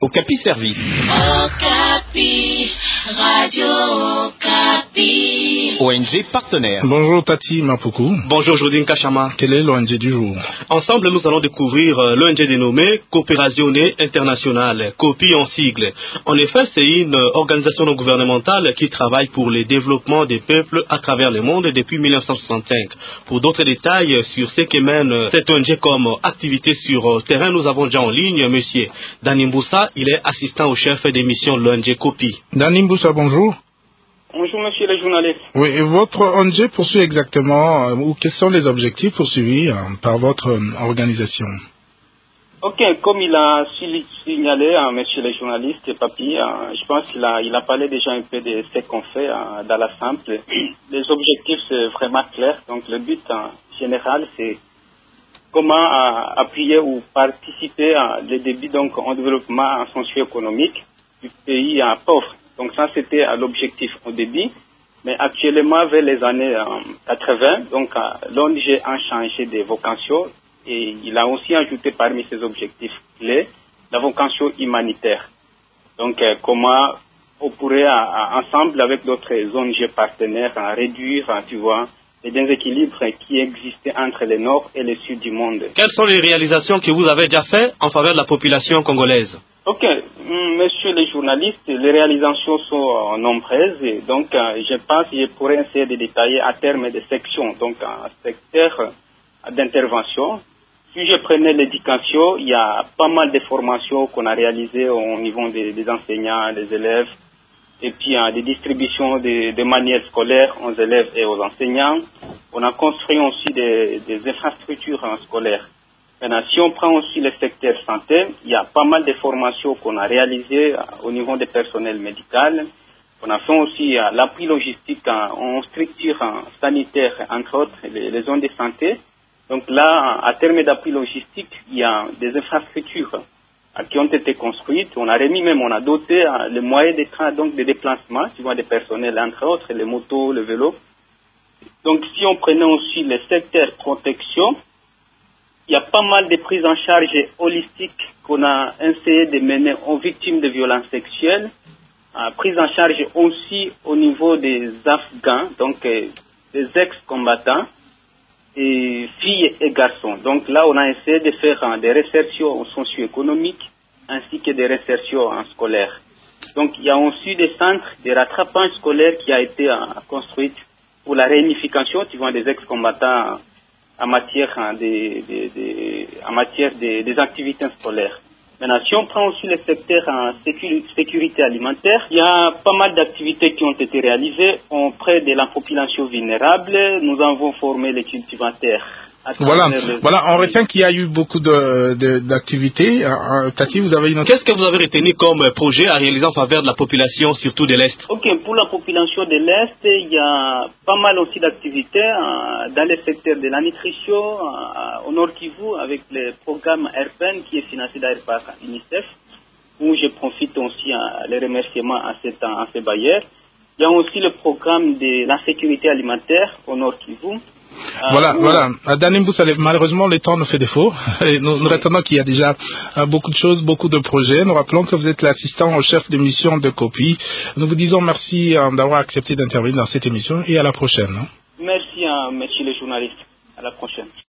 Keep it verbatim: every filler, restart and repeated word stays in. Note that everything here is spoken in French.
Okapi Service. Okapi, Radio Okapi. O N G partenaire. Bonjour Tati Mapuku. Bonjour Jodine Kachama. Quel est l'O N G du jour? Ensemble, nous allons découvrir l'O N G dénommé Coopérazione Internazionale, COPI en sigle. En effet, c'est une organisation non gouvernementale qui travaille pour le développement des peuples à travers le monde depuis mille neuf cent soixante-cinq. Pour d'autres détails sur ce que mène cette O N G comme activité sur terrain, nous avons déjà en ligne Monsieur Dani Mboussa. Il est assistant au chef des missions de l'O N G COPI. Dani Mboussa, bonjour. Bonjour monsieur le journaliste. Oui, et votre O N G poursuit exactement, euh, ou quels sont les objectifs poursuivis euh, par votre euh, organisation? Ok, comme il a signalé, hein, monsieur le journaliste, Papi, hein, je pense qu'il a, il a parlé déjà un peu de ce qu'on fait hein, dans la simple. Les objectifs, c'est vraiment clair. Donc le but en général, c'est comment euh, appuyer ou participer à le début donc en développement socio-économique du pays euh, pauvre. Donc ça c'était euh, l'objectif au début, mais actuellement vers les années euh, quatre-vingts, donc euh, l'O N G a changé de vocation et il a aussi ajouté parmi ses objectifs clés la vocation humanitaire. Donc euh, comment on pourrait euh, ensemble avec d'autres O N G partenaires euh, réduire, euh, tu vois, les déséquilibres qui existaient entre le nord et le sud du monde. Quelles sont les réalisations que vous avez déjà faites en faveur de la population congolaise? Ok, monsieur le journaliste, les réalisations sont euh, nombreuses et donc euh, je pense que je pourrais essayer de détailler à terme des sections, donc un secteur euh, d'intervention. Si je prenais l'éducation, il y a pas mal de formations qu'on a réalisées au niveau des, des enseignants, des élèves, et puis euh, des distributions de, de manuels scolaires aux élèves et aux enseignants. On a construit aussi des, des infrastructures hein, scolaires. Maintenant, si on prend aussi le secteur santé, il y a pas mal de formations qu'on a réalisées euh, au niveau des personnels médicaux. On a fait aussi euh, l'appui logistique euh, en structures euh, sanitaires, entre autres les, les zones de santé. Donc là, à terme d'appui logistique, il y a des infrastructures euh, qui ont été construites. On a remis même, on a doté euh, les moyens de train, donc de déplacement, tu vois, des personnels, entre autres les motos, le vélo. Donc si on prenait aussi le secteur protection, il y a pas mal de prises en charge holistiques qu'on a essayé de mener aux victimes de violences sexuelles. Euh, prise en charge aussi au niveau des Afghans, donc euh, des ex-combattants, et filles et garçons. Donc là, on a essayé de faire euh, des réinsertions socio-économiques ainsi que des réinsertions euh, scolaires. Donc il y a aussi des centres de rattrapage scolaire qui a été euh, construit pour la réunification, tu vois, des ex-combattants en matière des de, de, en matière de, des activités scolaires. Maintenant, si on prend aussi le secteur en sécurité, sécurité alimentaire, il y a pas mal d'activités qui ont été réalisées auprès de la population vulnérable. Nous avons formé les cultivateurs. Voilà, le... voilà, on retient qu'il y a eu beaucoup de, de, d'activités. Euh, Tati, vous avez une autre... Qu'est-ce que vous avez retenu comme projet à réaliser en faveur de la population, surtout de l'Est? Ok, pour la population de l'Est, il y a pas mal aussi d'activités euh, dans le secteur de la nutrition, euh, au Nord Kivu, avec le programme R P N qui est financé d'ailleurs par UNICEF, où je profite aussi euh, les remerciements à, cette, à ces bailleurs. Il y a aussi le programme de la sécurité alimentaire au Nord Kivu. Euh, voilà, où... voilà. Dani Mboussa, malheureusement, le temps nous fait défaut. Et nous, nous retenons qu'il y a déjà euh, beaucoup de choses, beaucoup de projets. Nous rappelons que vous êtes l'assistant au chef de mission de COPI. Nous vous disons merci euh, d'avoir accepté d'intervenir dans cette émission et à la prochaine. Hein. Merci, euh, monsieur le journaliste. À la prochaine.